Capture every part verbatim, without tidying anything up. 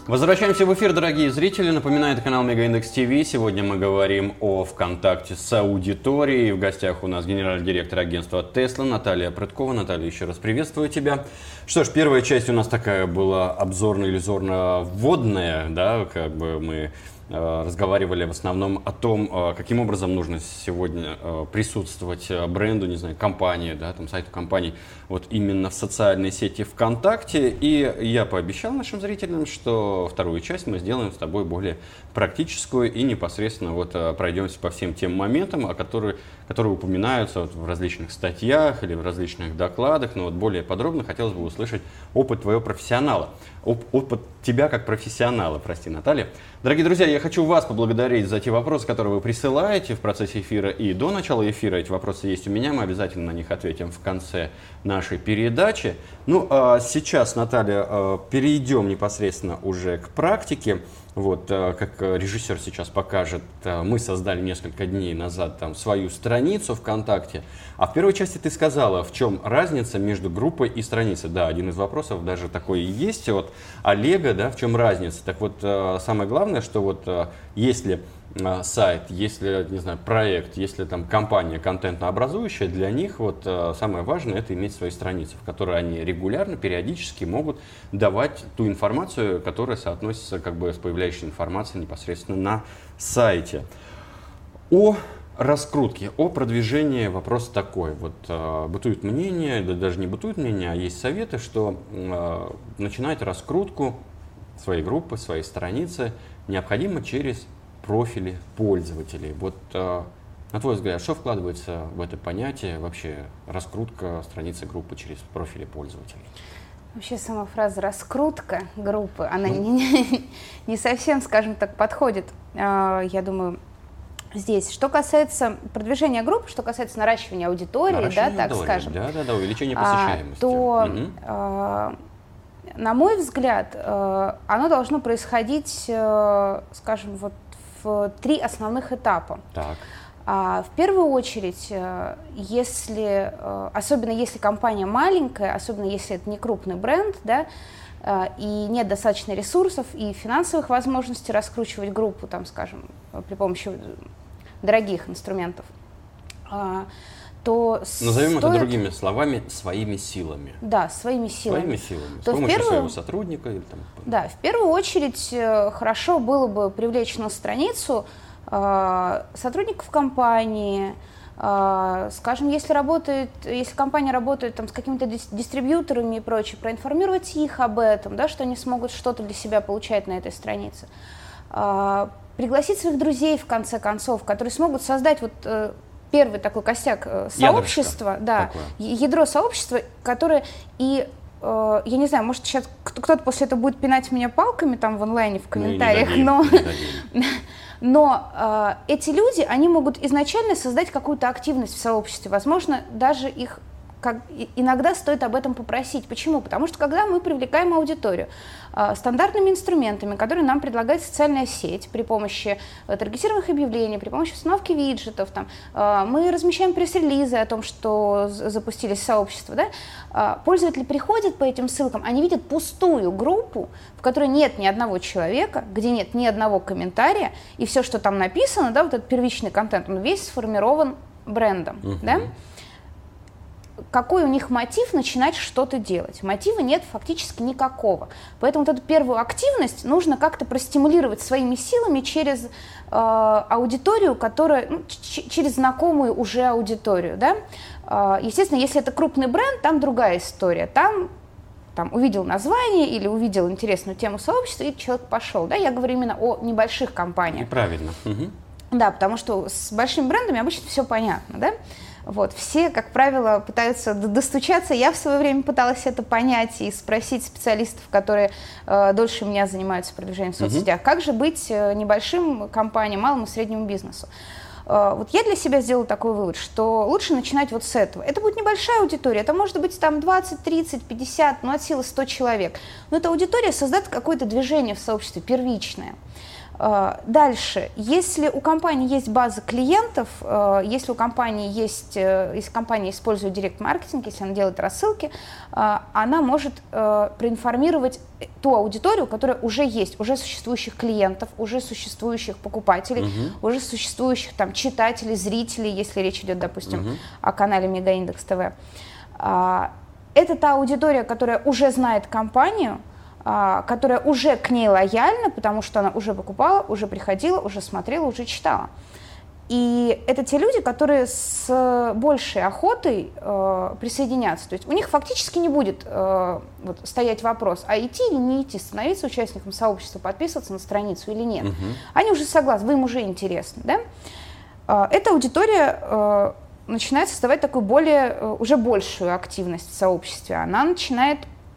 Возвращаемся в эфир, дорогие зрители. Напоминаю, это канал Мегаиндекс ТВ. Сегодня мы говорим о ВКонтакте с аудиторией. В гостях у нас генеральный директор агентства Tesla Наталья Прыткова. Наталья, еще раз приветствую тебя. Что ж, первая часть у нас такая была обзорно-иллюзорно-вводная, да, как бы мы разговаривали в основном о том, каким образом нужно сегодня присутствовать бренду, не знаю, компании, да, там, сайту компании, вот именно в социальной сети ВКонтакте. И я пообещал нашим зрителям, что вторую часть мы сделаем с тобой более практическую и непосредственно вот пройдемся по всем тем моментам, о которых, которые упоминаются вот в различных статьях или в различных докладах, но вот более подробно хотелось бы услышать опыт твоего профессионала, оп- опыт тебя как профессионала, прости, Наталья. Дорогие друзья, я хочу вас поблагодарить за те вопросы, которые вы присылаете в процессе эфира и до начала эфира. Эти вопросы есть у меня, мы обязательно на них ответим в конце нашей передачи. Ну, а сейчас, Наталья, перейдем непосредственно уже к практике. Вот, как режиссер сейчас покажет, мы создали несколько дней назад там свою страницу ВКонтакте. А в первой части ты сказала, в чем разница между группой и страницей. Да, один из вопросов даже такой и есть от Олега, да, в чем разница. Так вот, самое главное, что вот если сайт, если, не знаю, проект, если там компания контентообразующая, для них вот самое важное это иметь свои страницы, в которые они регулярно, периодически могут давать ту информацию, которая соотносится как бы с появляющей информацией непосредственно на сайте. О раскрутке, о продвижении вопрос такой. Вот э, бытует мнение, да даже не бытует мнение, а есть советы, что э, начинать раскрутку своей группы, своей страницы необходимо через профили пользователей. Вот э, на твой взгляд, что вкладывается в это понятие вообще раскрутка страницы группы через профили пользователей? Вообще сама фраза «раскрутка группы», она mm. не, не совсем, скажем так, подходит, э, я думаю, здесь. Что касается продвижения групп, что касается наращивания аудитории, наращивания да, так аудитории, скажем, да, да, да, увеличение посещаемости, а, то, угу. э, на мой взгляд, э, оно должно происходить, э, скажем, вот в три основных этапа. Так. А, в первую очередь, если, особенно если компания маленькая, особенно если это не крупный бренд, да, и нет достаточно ресурсов и финансовых возможностей раскручивать группу, там, скажем, при помощи дорогих инструментов, то назовем стоит... это другими словами, своими силами. Да, своими силами. Своими силами, то с помощью первую... своего сотрудника. Или там... Да, в первую очередь хорошо было бы привлечь на страницу э, сотрудников компании, э, скажем, если работает, если компания работает там, с какими-то дистрибьюторами и прочее, проинформировать их об этом, да, что они смогут что-то для себя получать на этой странице. Э, пригласить своих друзей, в конце концов, которые смогут создать вот... Э, первый такой костяк э, сообщества, да, такое. ядро сообщества, которое и, э, я не знаю, может сейчас кто-то после этого будет пинать меня палками там в онлайне, в комментариях, ну, не дадим, но, не но э, эти люди, они могут изначально создать какую-то активность в сообществе, возможно, даже их как, иногда стоит об этом попросить. Почему? Потому что когда мы привлекаем аудиторию э, стандартными инструментами, которые нам предлагает социальная сеть при помощи э, таргетированных объявлений, при помощи установки виджетов, там, э, мы размещаем пресс-релизы о том, что запустились сообщества, да, э, пользователи приходят по этим ссылкам, они видят пустую группу, в которой нет ни одного человека, где нет ни одного комментария, и все, что там написано, да, вот этот первичный контент, он весь сформирован брендом, uh-huh. да. Какой у них мотив начинать что-то делать? Мотива нет фактически никакого. Поэтому вот эту первую активность нужно как-то простимулировать своими силами через э, аудиторию, которая, ну, ч- через знакомую уже аудиторию. Да? Э, естественно, если это крупный бренд, там другая история. Там, там увидел название или увидел интересную тему сообщества, и человек пошел. Да? Я говорю именно о небольших компаниях. И правильно. Угу. Да, потому что с большими брендами обычно все понятно, да? Вот, все, как правило, пытаются достучаться. Я в свое время пыталась это понять и спросить специалистов, которые э, дольше меня занимаются продвижением в соцсетях, uh-huh. как же быть небольшим компаниям, малому и среднему бизнесу. Э, вот я для себя сделала такой вывод, что лучше начинать вот с этого. Это будет небольшая аудитория, это может быть там двадцать, тридцать, пятьдесят, ну от силы сто человек. Но эта аудитория создаст какое-то движение в сообществе первичное. Дальше, если у компании есть база клиентов, если у компании есть, если компания использует директ-маркетинг, если она делает рассылки, она может проинформировать ту аудиторию, которая уже есть, уже существующих клиентов, уже существующих покупателей, угу. уже существующих там читателей, зрителей, если речь идет, допустим, угу. о канале Мегаиндекс ТВ. Это та аудитория, которая уже знает компанию, которая уже к ней лояльна, потому что она уже покупала, уже приходила, уже смотрела, уже читала. И это те люди, которые с большей охотой э, присоединятся. То есть у них фактически не будет э, вот, стоять вопрос, а идти или не идти, становиться участником сообщества, подписываться на страницу или нет. Угу. Они уже согласны, вы им уже интересны. Да? Э, эта аудитория э, начинает создавать такую более, э, уже большую активность в сообществе. Она начинает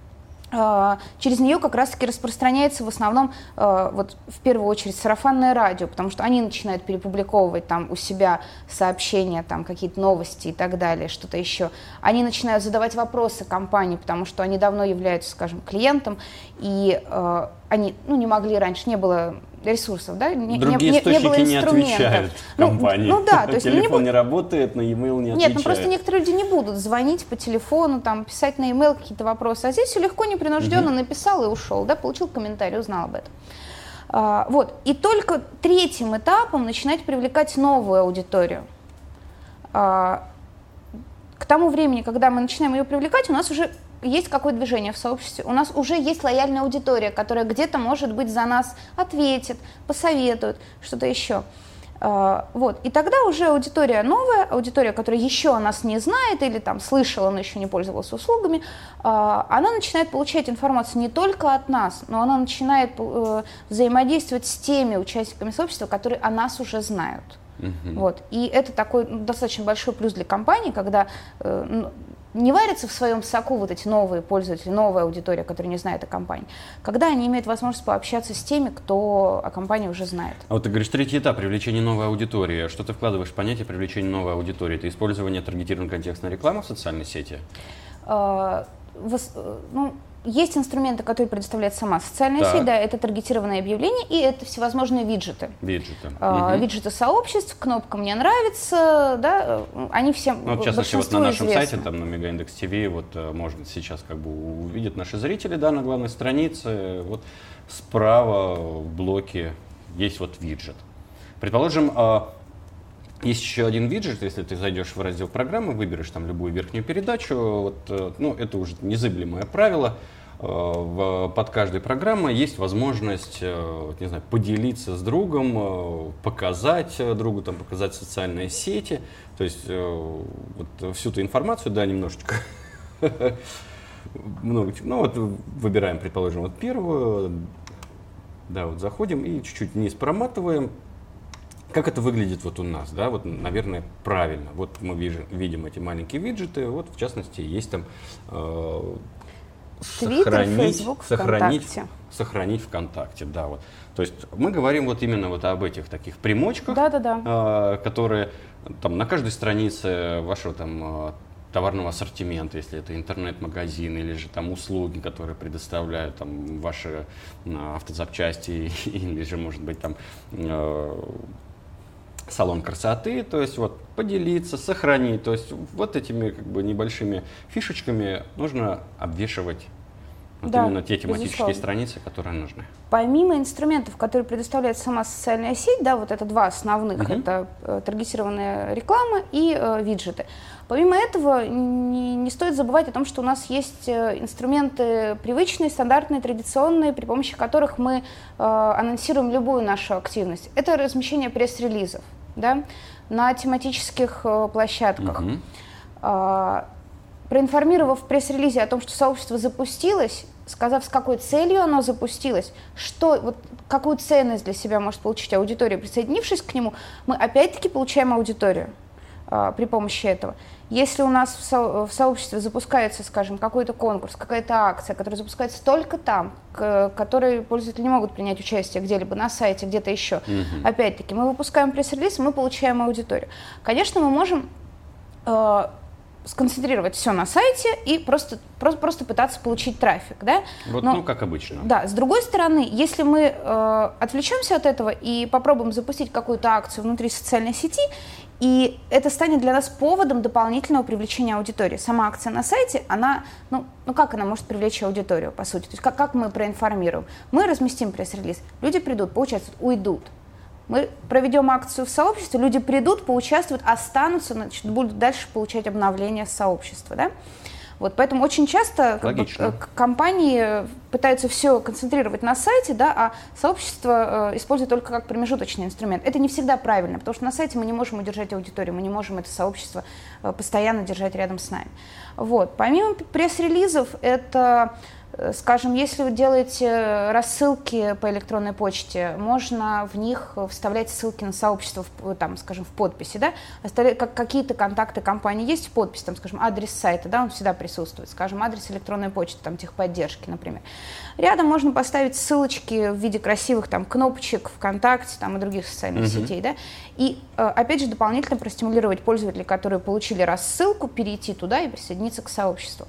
через нее как раз-таки распространяется в основном, вот, в первую очередь, сарафанное радио, потому что они начинают перепубликовывать там у себя сообщения, там, какие-то новости и так далее, что-то еще. Они начинают задавать вопросы компании, потому что они давно являются, скажем, клиентом, и э, они ну, не могли раньше, не было ресурсов, да? Не, Другие не, источники не, было не отвечают компании. Ну, ну да, то есть телефон не, не работает, на e-mail не Нет, отвечает. ну просто некоторые люди не будут звонить по телефону, там, писать на e-mail какие-то вопросы, а здесь все легко, непринужденно угу. написал и ушел, да, получил комментарий, узнал об этом. А, вот, и только третьим этапом начинать привлекать новую аудиторию. А, к тому времени, когда мы начинаем ее привлекать, у нас уже есть какое-то движение в сообществе, у нас уже есть лояльная аудитория, которая где-то, может быть, за нас ответит, посоветует, что-то еще. Uh, вот. И тогда уже аудитория новая, аудитория, которая еще о нас не знает или там слышала, но еще не пользовалась услугами, uh, она начинает получать информацию не только от нас, но она начинает uh, взаимодействовать с теми участниками сообщества, которые о нас уже знают. Uh-huh. Вот. И это такой ну, достаточно большой плюс для компании, когда uh, не варятся в своем соку вот эти новые пользователи, новая аудитория, которая не знает о компании, когда они имеют возможность пообщаться с теми, кто о компании уже знает. А вот ты говоришь, третий этап – привлечение новой аудитории. Что ты вкладываешь в понятие привлечения новой аудитории? Это использование таргетированной контекстной рекламы в социальной сети? А, вос, ну, есть инструменты, которые предоставляет сама социальная так. сеть, да, это таргетированные объявления и это всевозможные виджеты. Виджеты. А, угу. Виджеты сообществ, кнопка «Мне нравится», да, они все, ну, в частности, вот на нашем известны. сайте, там на Мегаиндекс ТВ, вот можно сейчас как бы увидеть наши зрители, да, на главной странице, вот справа в блоке есть вот виджет. Предположим, есть еще один виджет, если ты зайдешь в раздел программы, выберешь там любую верхнюю передачу, вот, ну, это уже незыблемое правило, в, под каждой программой есть возможность, не знаю, поделиться с другом, показать другу, там, показать социальные сети, то есть вот, всю эту информацию, да, немножечко, много, ну вот выбираем, предположим, вот первую, да, вот заходим и чуть-чуть вниз проматываем. Как это выглядит вот у нас, да, вот, наверное, правильно. Вот мы видим, видим эти маленькие виджеты, вот, в частности, есть там э, Twitter, сохранить, Facebook, сохранить, ВКонтакте. сохранить ВКонтакте, да, вот. То есть мы говорим вот именно вот об этих таких примочках, да, да, да. Э, которые там на каждой странице вашего там товарного ассортимента, если это интернет-магазин или же там услуги, которые предоставляют там ваши э, автозапчасти или же, может быть, там э, салон красоты, то есть вот поделиться, сохранить, то есть вот этими как бы небольшими фишечками нужно обвешивать вот да, именно те тематические безусловно. Страницы, которые нужны. Помимо инструментов, которые предоставляет сама социальная сеть, да, вот это два основных, uh-huh. это э, таргетированная реклама и э, виджеты. Помимо этого, не, не стоит забывать о том, что у нас есть э, инструменты привычные, стандартные, традиционные, при помощи которых мы э, анонсируем любую нашу активность. Это размещение пресс-релизов, да, на тематических э, площадках. Uh-huh. Э, проинформировав в пресс-релизе о том, что сообщество запустилось, сказав, с какой целью оно запустилось, что, вот, какую ценность для себя может получить аудитория, присоединившись к нему, мы опять-таки получаем аудиторию а, при помощи этого. Если у нас в, со, в сообществе запускается, скажем, какой-то конкурс, какая-то акция, которая запускается только там, к которой пользователи не могут принять участие где-либо на сайте, где-то еще, mm-hmm. опять-таки, мы выпускаем пресс-релиз, мы получаем аудиторию. Конечно, мы можем... Э, сконцентрировать все на сайте и просто, просто, просто пытаться получить трафик. Да? Вот, Но, ну, как обычно. Да, с другой стороны, если мы э, отвлечемся от этого и попробуем запустить какую-то акцию внутри социальной сети, и это станет для нас поводом дополнительного привлечения аудитории. Сама акция на сайте, она, ну, ну как она может привлечь аудиторию, по сути? То есть как, как мы проинформируем? Мы разместим пресс-релиз, люди придут, поучаствуют, уйдут. Мы проведем акцию в сообществе, люди придут, поучаствуют, останутся, значит, будут дальше получать обновления сообщества. Да? Вот, поэтому очень часто как бы, компании пытаются все концентрировать на сайте, да, а сообщество э, использует только как промежуточный инструмент. Это не всегда правильно, потому что на сайте мы не можем удержать аудиторию, мы не можем это сообщество э, постоянно держать рядом с нами. Вот. Помимо пресс-релизов, это... Скажем, если вы делаете рассылки по электронной почте, можно в них вставлять ссылки на сообщество, там, скажем, в подписи, да? Как какие-то контакты компании есть в подписи, там, скажем, адрес сайта, да, он всегда присутствует, скажем, адрес электронной почты, там, техподдержки, например. Рядом можно поставить ссылочки в виде красивых там кнопочек ВКонтакте, там, и других социальных mm-hmm. сетей, да? И, опять же, дополнительно простимулировать пользователей, которые получили рассылку, перейти туда и присоединиться к сообществу.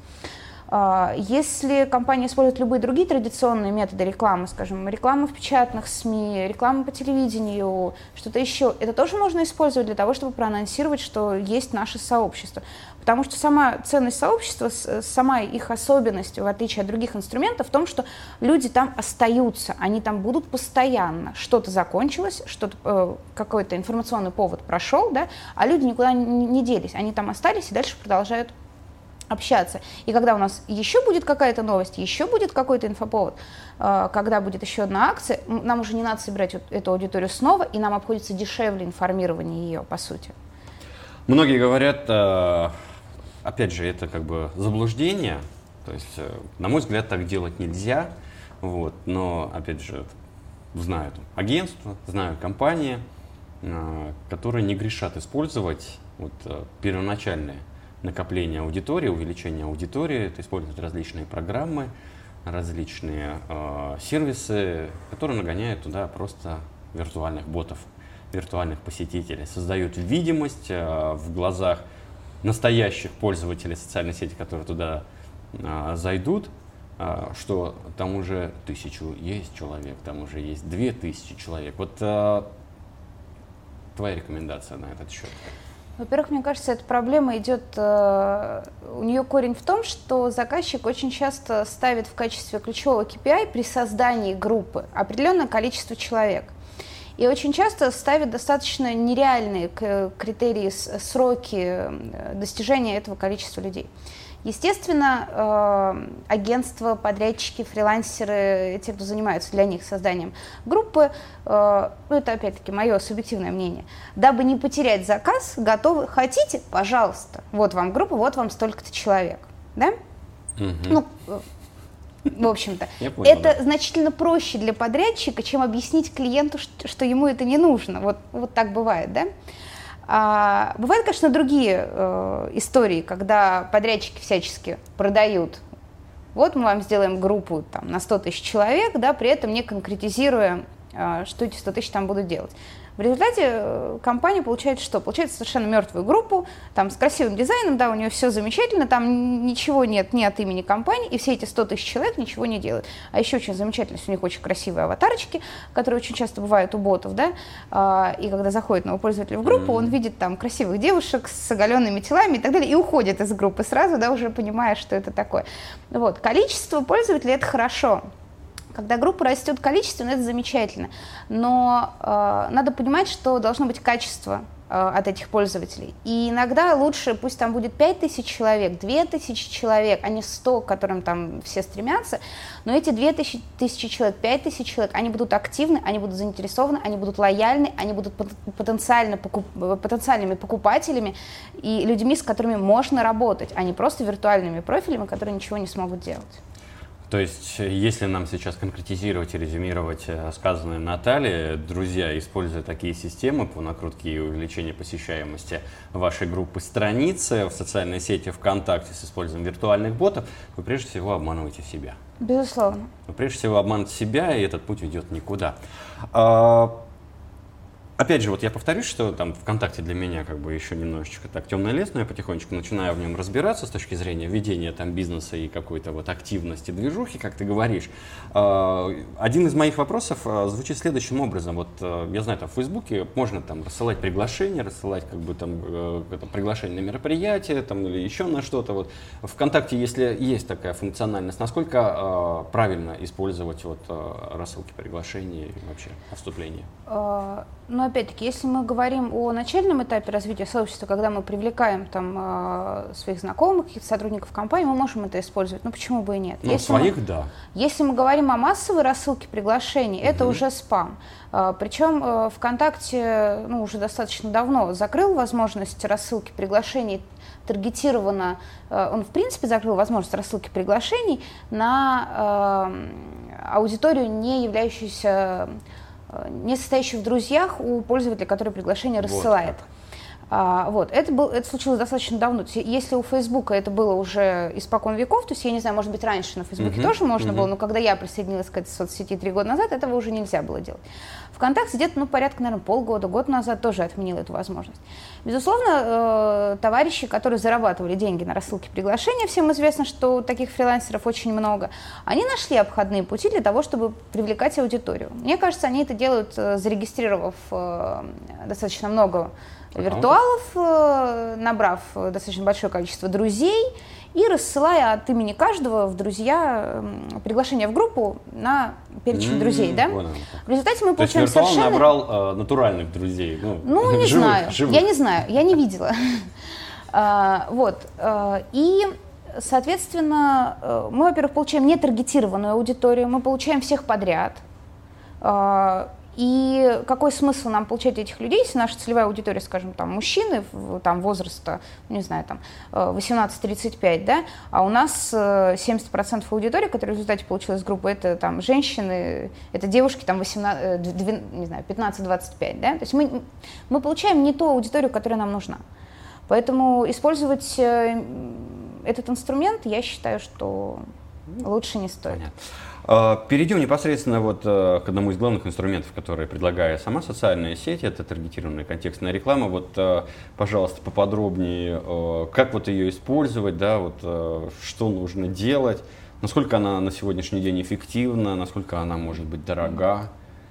Если компания использует любые другие традиционные методы рекламы, скажем, реклама в печатных СМИ, реклама по телевидению, что-то еще, это тоже можно использовать для того, чтобы проанонсировать, что есть наше сообщество. Потому что сама ценность сообщества, сама их особенность, в отличие от других инструментов, в том, что люди там остаются, они там будут постоянно. Что-то закончилось, что-то, э, какой-то информационный повод прошел, да, а люди никуда не, не делись, они там остались и дальше продолжают общаться. И когда у нас еще будет какая-то новость, еще будет какой-то инфоповод, когда будет еще одна акция, нам уже не надо собирать эту аудиторию снова, и нам обходится дешевле информирование ее, по сути. Многие говорят, опять же, это как бы заблуждение, то есть, на мой взгляд, так делать нельзя, вот, но, опять же, знаю агентства, знаю компании, которые не грешат использовать вот, первоначальные накопление аудитории, увеличение аудитории, это используют различные программы, различные э, сервисы, которые нагоняют туда просто виртуальных ботов, виртуальных посетителей, создают видимость э, в глазах настоящих пользователей социальной сети, которые туда э, зайдут, э, что там уже тысячу есть человек, там уже есть две тысячи человек. Вот э, твоя рекомендация на этот счет? Во-первых, мне кажется, эта проблема идет, э, у нее корень в том, что заказчик очень часто ставит в качестве ключевого кей пи ай при создании группы определенное количество человек. И очень часто ставит достаточно нереальные критерии, сроки достижения этого количества людей. Естественно, агентства, подрядчики, фрилансеры, те, кто занимаются для них созданием группы, ну, это опять-таки мое субъективное мнение, дабы не потерять заказ, готовы, хотите, пожалуйста, вот вам группа, вот вам столько-то человек, да? Угу. Ну, в общем-то, понял, это да. значительно проще для подрядчика, чем объяснить клиенту, что, что ему это не нужно, вот, вот так бывает, да? А, бывают, конечно, другие э, истории, когда подрядчики всячески продают. Вот мы вам сделаем группу там, на сто тысяч человек, да, при этом не конкретизируя, э, что эти сто тысяч там будут делать. В результате э, компания получает что? Получает совершенно мертвую группу, там, с красивым дизайном, да, у нее все замечательно, там ничего нет ни от имени компании, и все эти сто тысяч человек ничего не делают. А еще очень замечательно, что у них очень красивые аватарочки, которые очень часто бывают у ботов, да, э, и когда заходит новый пользователь в группу, он видит там красивых девушек с оголенными телами и так далее, и уходит из группы сразу, да, уже понимая, что это такое. Вот. Количество пользователей – это хорошо. Когда группа растет количественно, это замечательно, но э, надо понимать, что должно быть качество э, от этих пользователей. И иногда лучше, пусть там будет пять тысяч человек, две тысячи человек, а не сто, к которым там все стремятся, но эти две тысячи человек, пять тысяч человек, они будут активны, они будут заинтересованы, они будут лояльны, они будут потенциально покуп, потенциальными покупателями и людьми, с которыми можно работать, а не просто виртуальными профилями, которые ничего не смогут делать. То есть, если нам сейчас конкретизировать и резюмировать сказанное Натальей, друзья, используя такие системы по накрутке и увеличению посещаемости вашей группы страницы в социальной сети ВКонтакте с использованием виртуальных ботов, вы прежде всего обманываете себя. Безусловно. Вы прежде всего обманываете себя, и этот путь ведет никуда. А, опять же, вот я повторюсь, что там ВКонтакте для меня как бы еще немножечко так темный лес, но я потихонечку начинаю в нем разбираться с точки зрения ведения там бизнеса и какой-то вот активности, движухи, как ты говоришь. Один из моих вопросов звучит следующим образом. Вот я знаю, там в Фейсбуке можно там рассылать приглашения, рассылать как бы там это, приглашение на мероприятие там, или еще на что-то. Вот. ВКонтакте, если есть такая функциональность, насколько правильно использовать вот рассылки приглашений и вообще вступления? Но опять-таки, если мы говорим о начальном этапе развития сообщества, когда мы привлекаем там своих знакомых, каких-то сотрудников компании, мы можем это использовать. Ну почему бы и нет? Ну, если своих, мы, да. Если мы говорим о массовой рассылке приглашений, угу. это уже спам. Причем ВКонтакте ну, уже достаточно давно закрыл возможность рассылки приглашений таргетированно. Он в принципе закрыл возможность рассылки приглашений на аудиторию, не являющуюся, не состоящую в друзьях у пользователя, который приглашение рассылает. Вот, а, вот. Это, был, это случилось достаточно давно. Если у Фейсбука это было уже испокон веков, то есть, я не знаю, может быть, раньше на Фейсбуке uh-huh, тоже можно uh-huh. было, но когда я присоединилась к этой соцсети три года назад, этого уже нельзя было делать. ВКонтакте где-то, ну, порядка, наверное, полгода, год назад тоже отменил эту возможность. Безусловно, э, товарищи, которые зарабатывали деньги на рассылке приглашения, всем известно, что таких фрилансеров очень много, они нашли обходные пути для того, чтобы привлекать аудиторию. Мне кажется, они это делают, зарегистрировав э, достаточно много виртуалов, э, набрав достаточно большое количество друзей и рассылая от имени каждого в друзья э, приглашение в группу на перечень mm-hmm. друзей, да? Понял. В результате мы То есть получаем виртуал совершенно... набрал э, натуральных друзей? Ну, ну не живых, знаю, живых. я не знаю, я не видела. Вот, и... Соответственно, мы, во-первых, получаем нетаргетированную аудиторию, мы получаем всех подряд. И какой смысл нам получать этих людей, если наша целевая аудитория, скажем, там, мужчины там, возраста, не знаю, там, восемнадцать тридцать пять, да, а у нас семьдесят процентов аудитории, которая в результате получилась из группы, это там, женщины, это девушки там, восемнадцать, не знаю, пятнадцать двадцать пять, да, то есть мы, мы получаем не ту аудиторию, которая нам нужна. Поэтому использовать этот инструмент, я считаю, что лучше не стоит. Понятно. Перейдем непосредственно вот к одному из главных инструментов, которые предлагает сама социальная сеть, это таргетированная контекстная реклама. Вот, пожалуйста, поподробнее, как вот ее использовать, да, вот, что нужно делать, насколько она на сегодняшний день эффективна, насколько она может быть дорога?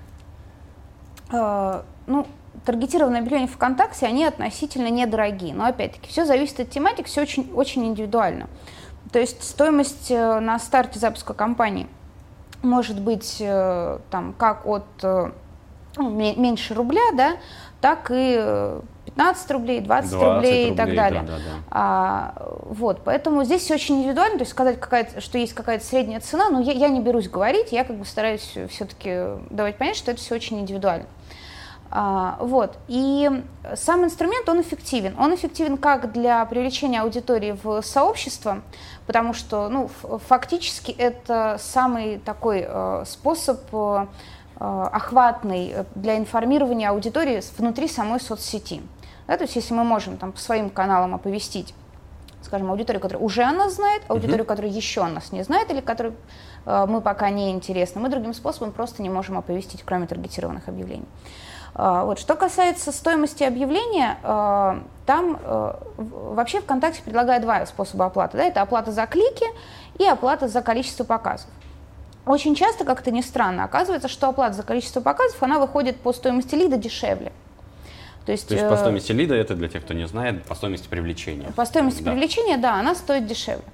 А, ну, таргетированные объявления в ВКонтакте, они относительно недорогие, но опять-таки все зависит от тематики, все очень, очень индивидуально. То есть стоимость на старте запуска кампании может быть там, как от ну, меньше рубля, да, так и пятнадцать рублей, двадцать рублей и так далее. Да, да, да. А, вот, поэтому здесь все очень индивидуально, то есть сказать, какая-то, что есть какая-то средняя цена, но я, я не берусь говорить, я как бы стараюсь все-таки давать понять, что это все очень индивидуально. А, вот. И сам инструмент, он эффективен. Он эффективен как для привлечения аудитории в сообщество, потому что ну, фактически это самый такой э, способ э, охватный для информирования аудитории внутри самой соцсети. Да, то есть если мы можем там, по своим каналам оповестить, скажем, аудиторию, которая уже о нас знает, аудиторию, mm-hmm. которая еще о нас не знает или которой э, мы пока не интересны, мы другим способом просто не можем оповестить, кроме таргетированных объявлений. Вот. Что касается стоимости объявления, там вообще ВКонтакте предлагает два способа оплаты. Да? Это оплата за клики и оплата за количество показов. Очень часто, как-то ни странно, оказывается, что оплата за количество показов, она выходит по стоимости лида дешевле. То есть, То есть по стоимости лида, это для тех, кто не знает, по стоимости привлечения. По стоимости да. привлечения, да, она стоит дешевле.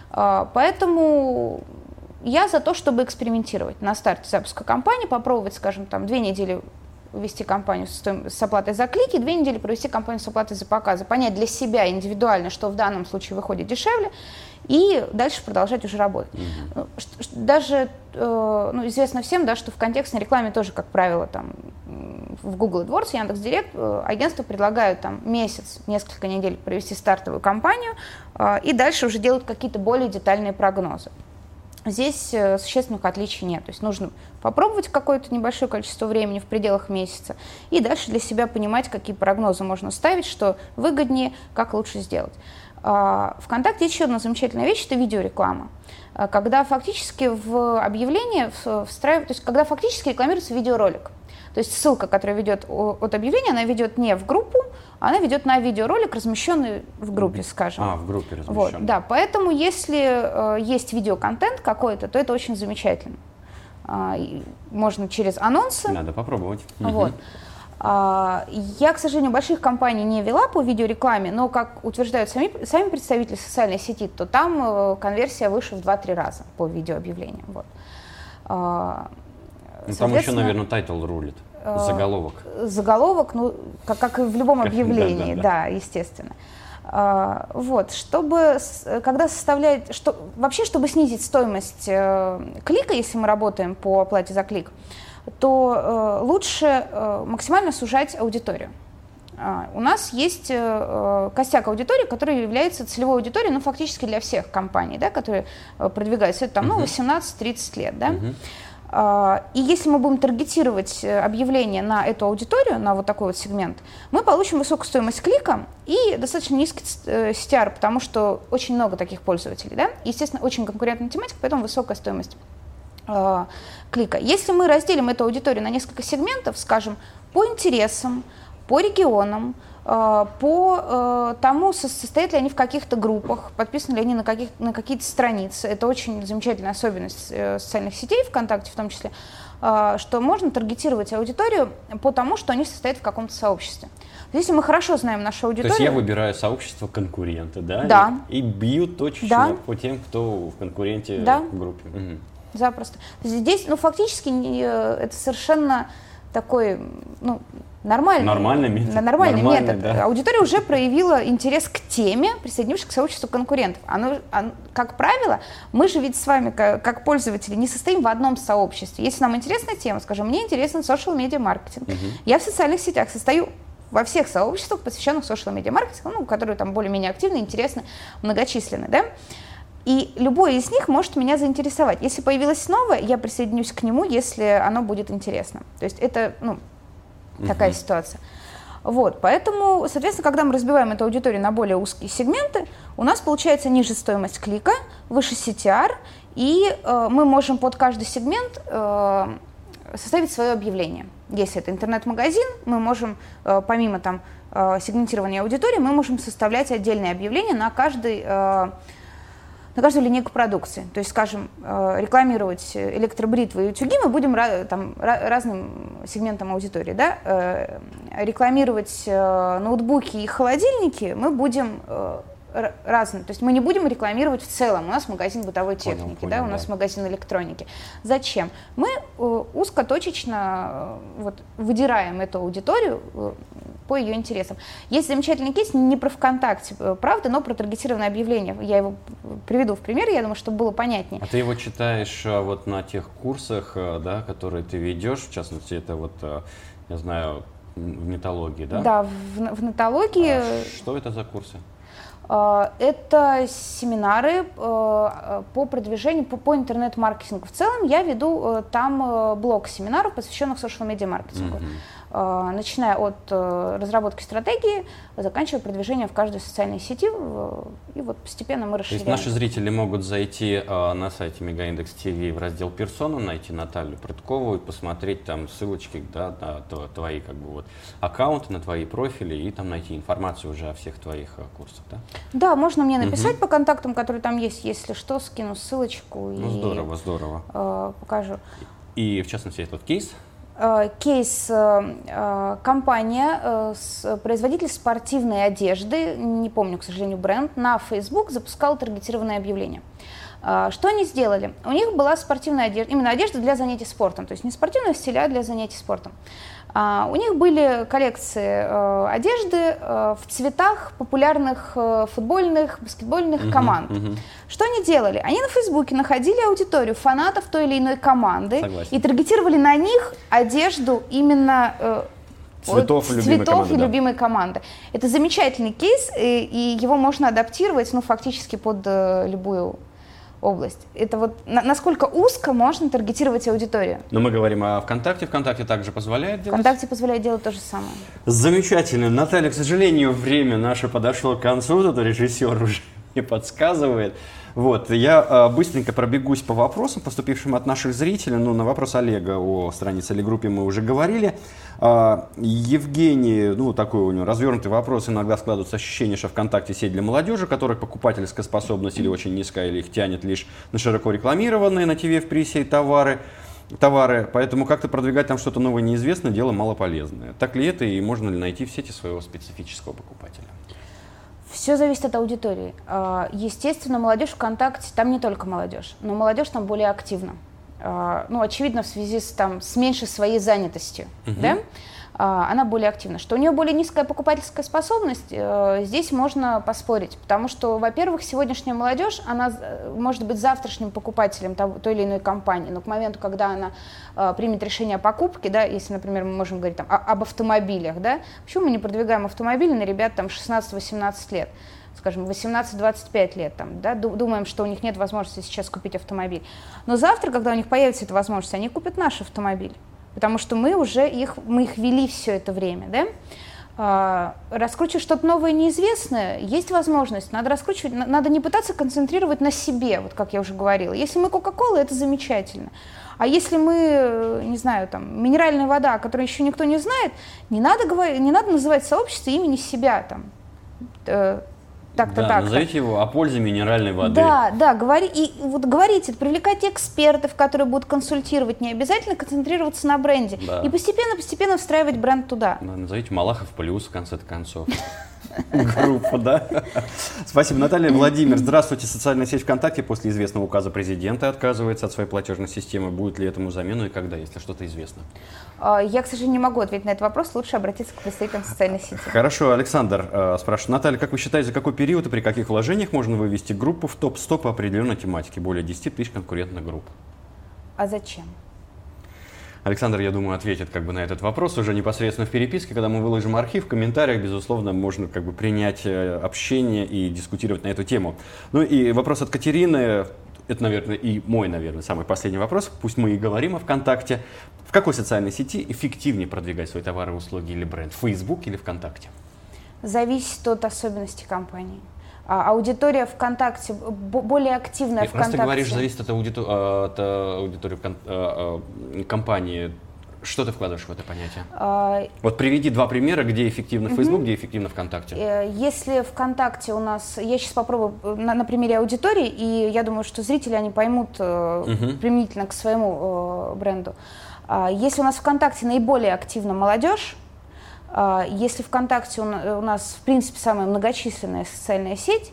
Поэтому я за то, чтобы экспериментировать на старте запуска кампании, попробовать, скажем, там две недели вести кампанию с, с оплатой за клики, две недели провести кампанию с оплатой за показы, понять для себя индивидуально, что в данном случае выходит дешевле, и дальше продолжать уже работать. Mm-hmm. Даже э, ну, известно всем, да, что в контекстной рекламе тоже, как правило, там, в Google AdWords, Яндекс.Директ э, агентства предлагают там, месяц, несколько недель провести стартовую кампанию, э, и дальше уже делают какие-то более детальные прогнозы. Здесь существенных отличий нет. То есть нужно попробовать какое-то небольшое количество времени в пределах месяца и дальше для себя понимать, какие прогнозы можно ставить, что выгоднее, как лучше сделать. ВКонтакте есть еще одна замечательная вещь, это видеореклама. Когда фактически в объявление встраивают, то есть когда фактически рекламируется видеоролик. То есть ссылка, которая ведет от объявления, она ведет не в группу, она ведет на видеоролик, размещенный в группе, скажем. А, в группе размещенный. Вот, да, поэтому если э, есть видеоконтент какой-то, то это очень замечательно. А, можно через анонсы. Надо попробовать. Вот. А, я, к сожалению, больших компаний не вела по видеорекламе, но, как утверждают сами, сами представители социальной сети, то там э, конверсия выше в два-три раза по видеообъявлениям. Вот. А, ну, там еще, наверное, тайтл рулит. Заголовок. Заголовок, ну, как, как и в любом объявлении, да, да, да. да, естественно. А, вот, чтобы, когда составлять, что, вообще, чтобы снизить стоимость э, клика, если мы работаем по оплате за клик, то э, лучше э, максимально сужать аудиторию. А, у нас есть э, костяк аудитории, который является целевой аудиторией, ну, фактически для всех компаний, да, которые э, продвигаются, это там, ну, восемнадцать-тридцать лет, да. Uh-huh. И если мы будем таргетировать объявление на эту аудиторию, на вот такой вот сегмент, мы получим высокую стоимость клика и достаточно низкий си ти ар, потому что очень много таких пользователей, да? Естественно, очень конкурентная тематика, поэтому высокая стоимость э, клика. Если мы разделим эту аудиторию на несколько сегментов, скажем, по интересам, по регионам, по тому, состоят ли они в каких-то группах, подписаны ли они на, каких, на какие-то страницы. Это очень замечательная особенность социальных сетей, ВКонтакте в том числе, что можно таргетировать аудиторию по тому, что они состоят в каком-то сообществе. Если мы хорошо знаем нашу аудиторию... То есть я выбираю сообщество конкурента, да? Да. И, и бью точечно да. по тем, кто в конкуренте да. в группе. Угу. Запросто. Здесь, ну, фактически это совершенно такой, ну, Нормальный, нормальный метод. Нормальный Нормальный, метод. Да. Аудитория уже проявила интерес к теме, присоединившись к сообществу конкурентов. Оно, оно, как правило, мы же ведь с вами, как, как пользователи, не состоим в одном сообществе. Если нам интересна тема, скажем, мне интересен social-media-маркетинг, uh-huh. я в социальных сетях состою во всех сообществах, посвященных social-media-маркетингу, ну, которые там более-менее активны, интересны, многочисленны, да? И любой из них может меня заинтересовать. Если появилось новое, я присоединюсь к нему, если оно будет интересно. То есть это, ну, такая uh-huh. ситуация. Вот, поэтому, соответственно, когда мы разбиваем эту аудиторию на более узкие сегменты, у нас получается ниже стоимость клика, выше си ти ар, и э, мы можем под каждый сегмент э, составить свое объявление. Если это интернет-магазин, мы можем, э, помимо там, э, сегментирования аудитории, мы можем составлять отдельные объявления на каждый э, на каждую линейку продукции. То есть, скажем, рекламировать электробритвы и утюги мы будем там, разным сегментам аудитории. Да? Рекламировать ноутбуки и холодильники мы будем разные. То есть мы не будем рекламировать в целом. У нас магазин бытовой техники, понял, да? Понял, у нас да. магазин электроники. Зачем? Мы узкоточечно вот, выдираем эту аудиторию по ее интересам. Есть замечательный кейс, не про ВКонтакте, правда, но про таргетированное объявление. Я его приведу в пример, я думаю, чтобы было понятнее. А ты его читаешь вот на тех курсах, да, которые ты ведешь, в частности, это вот, я знаю, в нетологии, да? Да, в, в нетологии. А что это за курсы? Это семинары по продвижению, по, по интернет-маркетингу. В целом я веду там блок семинаров, посвященных социал-медиа-маркетингу. Mm-hmm. Начиная от разработки стратегии, заканчивая продвижением в каждой социальной сети. И вот постепенно мы расширяем. То есть наши зрители могут зайти на сайте Мегаиндекс ТВ в раздел «Персона», найти Наталью Прыткову и посмотреть там ссылочки, да, на твои как бы, вот, аккаунты, на твои профили, и там найти информацию уже о всех твоих курсах, да? Да, можно мне написать угу. по контактам, которые там есть, если что, скину ссылочку. Ну, и, здорово, здорово. Э, покажу. И, в частности, этот кейс? Э, кейс, э, компания, э, с, производитель спортивной одежды, не помню, к сожалению, бренд, на Facebook запускал таргетированное объявление. Э, что они сделали? У них была спортивная одежда, именно одежда для занятий спортом, то есть не спортивного стиля, а для занятий спортом. Uh, у них были коллекции uh, одежды uh, в цветах популярных uh, футбольных, баскетбольных uh-huh, команд. Uh-huh. Что они делали? Они на Фейсбуке находили аудиторию фанатов той или иной команды. Согласен. И таргетировали на них одежду именно uh, цветов, от любимой, цветов команды, и да. любимой команды. Это замечательный кейс, и, и его можно адаптировать ну, фактически под uh, любую область. Это вот на, насколько узко можно таргетировать аудиторию. Но мы говорим о ВКонтакте. ВКонтакте также позволяет делать? ВКонтакте позволяет делать то же самое. Замечательно. Наталья, к сожалению, время наше подошло к концу. Тут режиссер уже мне подсказывает. Вот, я э, быстренько пробегусь по вопросам, поступившим от наших зрителей. Ну, на вопрос Олега о странице или группе мы уже говорили. Э, Евгений, ну, такой у него развернутый вопрос. Иногда складывается ощущение, что ВКонтакте сеть для молодежи, которых покупательская способность или очень низкая, или их тянет лишь на широко рекламированные на ТВ в прессе товары. товары, поэтому как-то продвигать там что-то новое неизвестное, дело малополезное. Так ли это и можно ли найти в сети своего специфического покупателя? Все зависит от аудитории. Естественно, молодежь ВКонтакте, там не только молодежь, но молодежь там более активна. Ну, очевидно, в связи с, там, с меньшей своей занятостью, uh-huh. да? Она более активна. Что у нее более низкая покупательская способность, здесь можно поспорить, потому что, во-первых, сегодняшняя молодежь, она может быть завтрашним покупателем той или иной компании, но к моменту, когда она примет решение о покупке, да, если, например, мы можем говорить там, об автомобилях, да, почему мы не продвигаем автомобили на ребят там шестнадцать-восемнадцать лет? Скажем, восемнадцать-двадцать пять лет, там, да, думаем, что у них нет возможности сейчас купить автомобиль. Но завтра, когда у них появится эта возможность, они купят наш автомобиль. Потому что мы уже их, мы их вели все это время, да? А, раскручивать что-то новое, неизвестное, есть возможность, надо раскручивать, надо не пытаться концентрировать на себе, вот как я уже говорила. Если мы Кока-Кола, это замечательно. А если мы, не знаю, там, минеральная вода, о которой еще никто не знает, не надо, говорить, не надо называть сообщество имени себя, там, э, так-то, да, так-то. Назовите его о пользе минеральной воды. Да, да, говори, и вот говорите, привлекайте экспертов, которые будут консультировать, не обязательно концентрироваться на бренде. Да. И постепенно-постепенно встраивать бренд туда. Да, назовите Малахов плюс, в конце концов. Группа, да? Спасибо, Наталья. Владимир, здравствуйте. Социальная сеть ВКонтакте после известного указа президента отказывается от своей платежной системы. Будет ли этому замену и когда, если что-то известно? Я, к сожалению, не могу ответить на этот вопрос. Лучше обратиться к представителям социальной сети. Хорошо. Александр э, спрашивает. Наталья, как вы считаете, за какой период и при каких вложениях можно вывести группу в топ сто по определенной тематике? Более десяти тысяч конкурентных групп. А зачем? Александр, я думаю, ответит как бы на этот вопрос уже непосредственно в переписке. Когда мы выложим архив, в комментариях, безусловно, можно как бы принять общение и дискутировать на эту тему. Ну и вопрос от Катерины, это, наверное, и мой, наверное, самый последний вопрос. Пусть мы и говорим о ВКонтакте. В какой социальной сети эффективнее продвигать свои товары, услуги или бренд? Facebook или ВКонтакте? Зависит от особенностей компании. А, аудитория ВКонтакте более активная. И ВКонтакте. Просто говоришь, зависит от, аудитор... от аудитории компании. Что ты вкладываешь в это понятие? А, вот приведи два примера, где эффективно Facebook, угу. где эффективно ВКонтакте. Если ВКонтакте у нас, я сейчас попробую на, на примере аудитории, и я думаю, что зрители они поймут угу. применительно к своему бренду. Если у нас ВКонтакте наиболее активна молодежь, если ВКонтакте у нас, в принципе, самая многочисленная социальная сеть,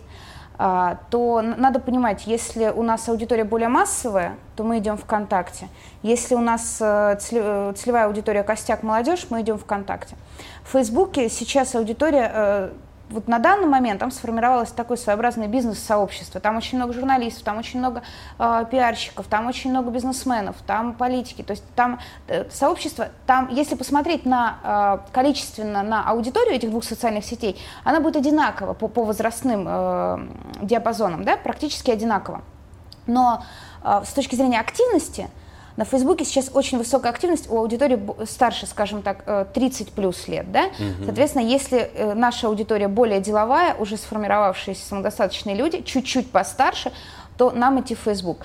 то надо понимать, если у нас аудитория более массовая, то мы идем ВКонтакте. Если у нас целевая аудитория костяк молодежь, мы идем ВКонтакте. В Фейсбуке сейчас аудитория... Вот на данный момент там сформировалось такое своеобразное бизнес-сообщество. Там очень много журналистов, там очень много э, пиарщиков, там очень много бизнесменов, там политики. То есть там э, сообщество, там, если посмотреть на, э, количественно на аудиторию этих двух социальных сетей, она будет одинакова по, по возрастным э, диапазонам, да, практически одинаково. Но э, с точки зрения активности, на Фейсбуке сейчас очень высокая активность у аудитории старше, скажем так, тридцать плюс лет, да? Угу. Соответственно, если наша аудитория более деловая, уже сформировавшиеся самодостаточные люди, чуть-чуть постарше, то нам идти в Фейсбук.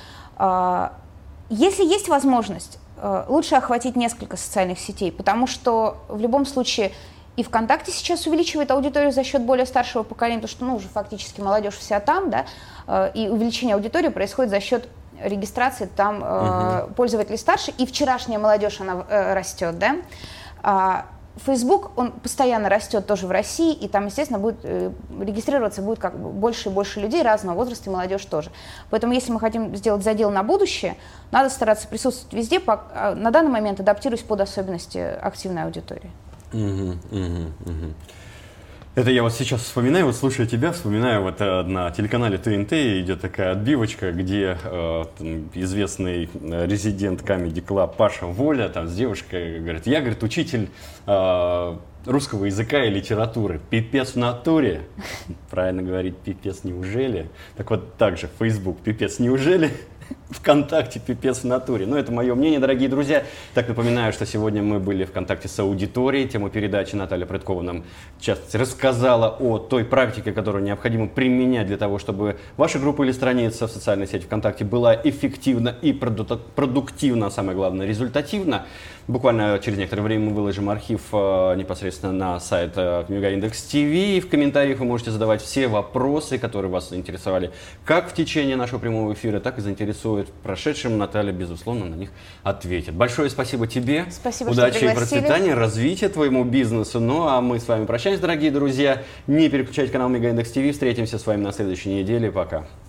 Если есть возможность, лучше охватить несколько социальных сетей, потому что в любом случае и ВКонтакте сейчас увеличивает аудиторию за счет более старшего поколения, потому что, ну, уже фактически молодежь вся там, да, и увеличение аудитории происходит за счет регистрации там э, угу. пользователей старше, и вчерашняя молодежь, она э, растет, да. А, Facebook, он постоянно растет тоже в России, и там, естественно, будет э, регистрироваться будет как бы больше и больше людей разного возраста, и молодежь тоже. Поэтому, если мы хотим сделать задел на будущее, надо стараться присутствовать везде, по, а, на данный момент адаптируясь под особенности активной аудитории. Угу, угу, угу. Это я вот сейчас вспоминаю, вот слушая тебя, вспоминаю, вот э, на телеканале ТНТ идет такая отбивочка, где э, там, известный резидент Comedy Club Паша Воля там с девушкой говорит, я, говорит, учитель э, русского языка и литературы. Пипец в натуре. Правильно говорить, пипец неужели? Так вот, также Facebook пипец неужели? ВКонтакте пипец в натуре. Но это мое мнение, дорогие друзья. Так, напоминаю, что сегодня мы были ВКонтакте с аудиторией. Тему передачи Наталья Прыткова нам, в частности, рассказала о той практике, которую необходимо применять для того, чтобы ваша группа или страница в социальной сети ВКонтакте была эффективна и продуктивна, а самое главное, результативна. Буквально через некоторое время мы выложим архив э, непосредственно на сайт э, Книга Индекс ТВ. И в комментариях вы можете задавать все вопросы, которые вас заинтересовали как в течение нашего прямого эфира, так и заинтересуют в прошедшем. Наталья, безусловно, на них ответит. Большое спасибо тебе. Спасибо, удачи что и процветания, развития твоему бизнесу. Ну а мы с вами прощаемся, дорогие друзья. Не переключайте канал Мега Индекс ТВ. Встретимся с вами на следующей неделе. Пока.